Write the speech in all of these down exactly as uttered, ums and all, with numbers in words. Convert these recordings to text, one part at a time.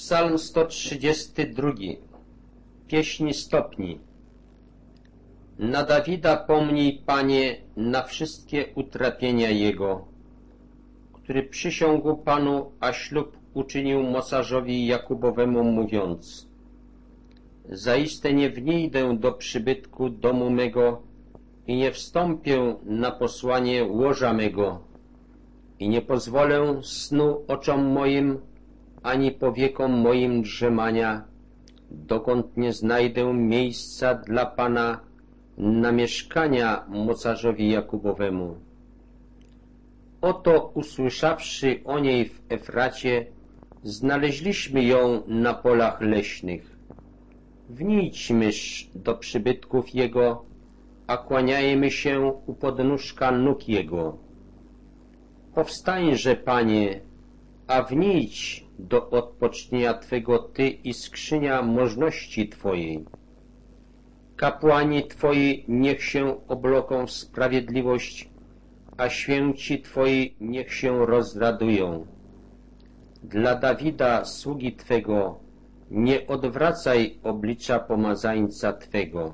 Psalm sto trzydziesty drugi. Pieśń stopni. Na Dawida pomnij, Panie, na wszystkie utrapienia Jego, który przysiągł Panu, a ślub uczynił mocarzowi Jakubowemu, mówiąc: zaiste nie wnijdę do przybytku domu mego i nie wstąpię na posłanie łoża mego i nie pozwolę snu oczom moim, ani powiekom moim drzemania, dokąd nie znajdę miejsca dla Pana na mieszkania mocarzowi Jakubowemu. Oto usłyszawszy o niej w Efracie, znaleźliśmy ją na polach leśnych. Wnijćmyż do przybytków Jego, a kłaniajmy się u podnóżka nóg Jego. Powstańże, Panie, a wnijdź do odpocznienia Twego Ty i skrzynia możności Twojej. Kapłani Twoi niech się obloką w sprawiedliwość, a święci Twoi niech się rozradują. Dla Dawida, sługi Twego, nie odwracaj oblicza pomazańca Twego.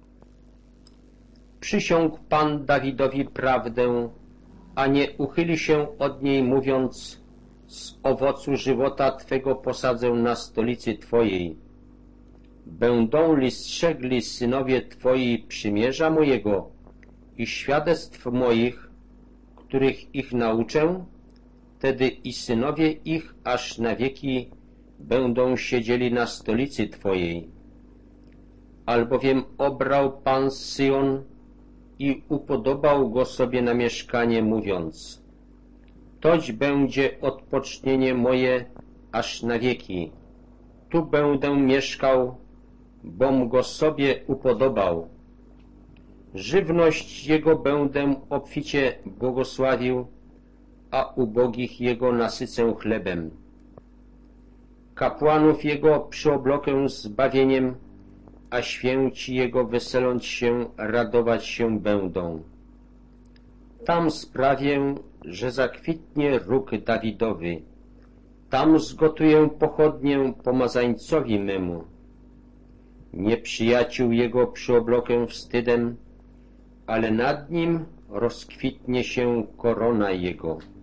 Przysiągł Pan Dawidowi prawdę, a nie uchyli się od niej, mówiąc: z owocu żywota Twego posadzę na stolicy Twojej. Będą li strzegli synowie Twoi przymierza mojego i świadectw moich, których ich nauczę, wtedy i synowie ich aż na wieki będą siedzieli na stolicy Twojej. Albowiem obrał Pan Syjon i upodobał go sobie na mieszkanie, mówiąc: toć będzie odpocznienie moje aż na wieki. Tu będę mieszkał, bom go sobie upodobał. Żywność Jego będę obficie błogosławił, a ubogich Jego nasycę chlebem. Kapłanów Jego przyoblokę zbawieniem, a święci Jego weseląc się, radować się będą. Tam sprawię, że zakwitnie róg Dawidowy. Tam zgotuję pochodnię pomazańcowi memu. Nieprzyjaciół Jego przyoblokę wstydem, ale nad nim rozkwitnie się korona Jego.